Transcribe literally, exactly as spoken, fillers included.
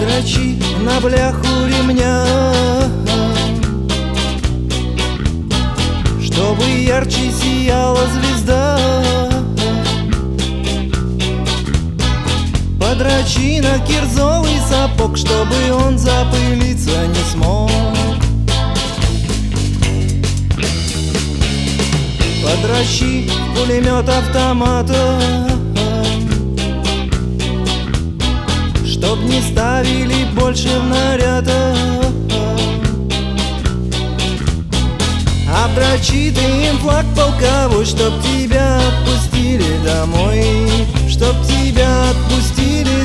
Подрочи на бляху ремня, чтобы ярче сияла звезда. Подрочи на кирзовый сапог, чтобы он запылиться не смог. Подрочи в пулемет автомата, чтоб не ставили больше в наряда. Обдрочи ты им флаг полковой, чтоб тебя отпустили домой, чтоб тебя отпустили